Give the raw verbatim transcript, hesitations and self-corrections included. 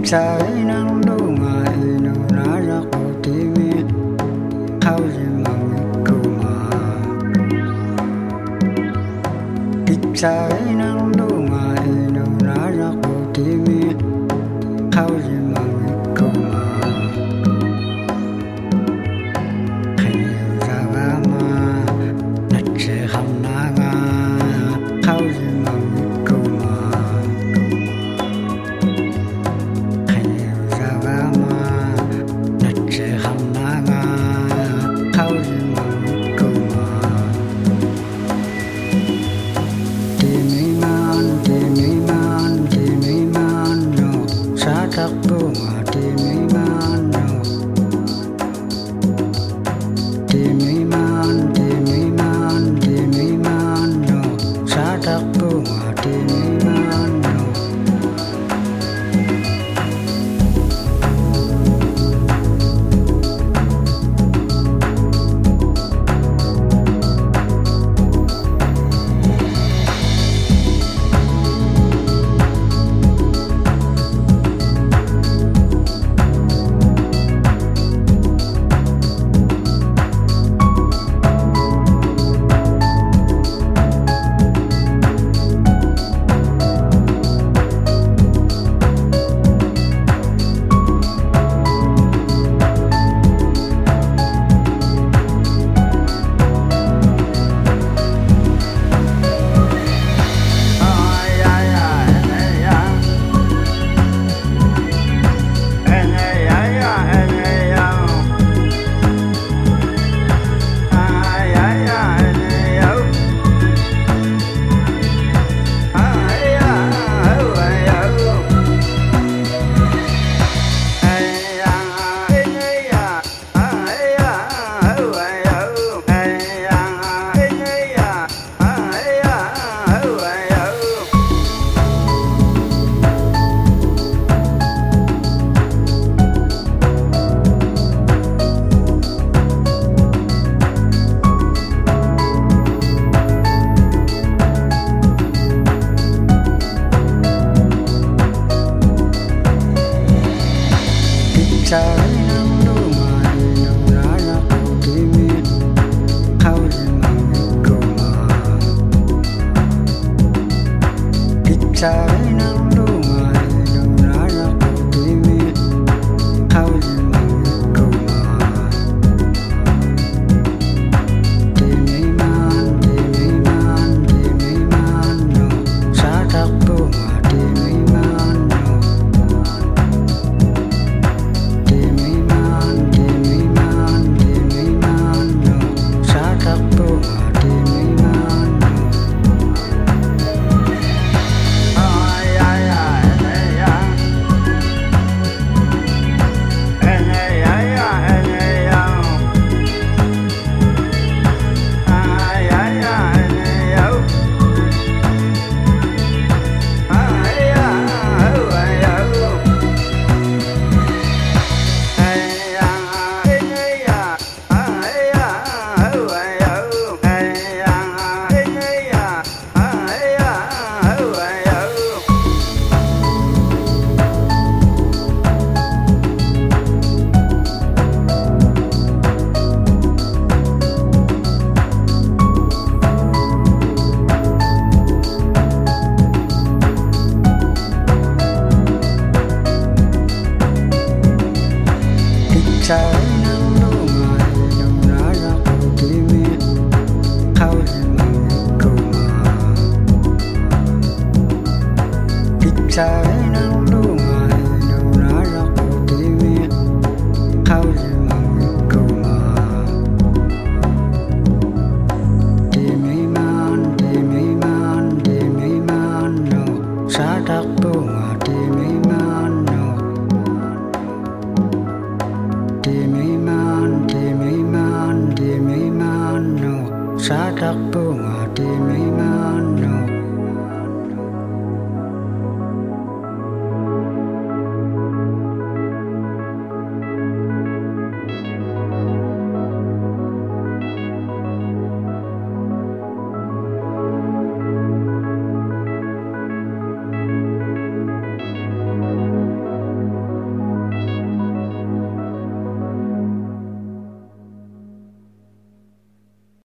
Sa nang dunga ino narako timi Kausi mangikuma Sa nang dunga ino narako timi Kausi mangikuma Kaya sagama Natse hamnaga Kausi mangikuma Sa nang dunga ino narako timi Kausi mangikuma Sa nang dunga ino narako timi Kausi mangikuma Timi man, timi man, timi man no Sa takbunga timi man no Sa nang dunga ino narako timi Kausi mangikuma Sa nang dunga ino narako timi Kausi mangikuma Timi man, timi man, timi man no Sa takbunga timi man no Timi man, timi man, timi man no Sa takbunga timi